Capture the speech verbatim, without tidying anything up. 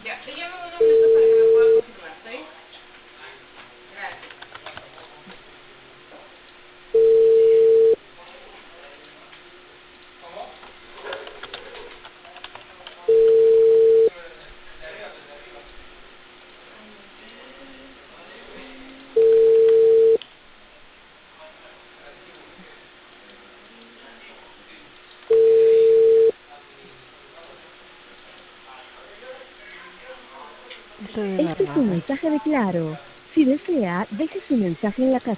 Ya, te llamo en unos minutos para que me pueda confirmar, ¿está bien? Gracias. Esto es Este es un normal. mensaje de Claro. Si desea, deje su mensaje en la casilla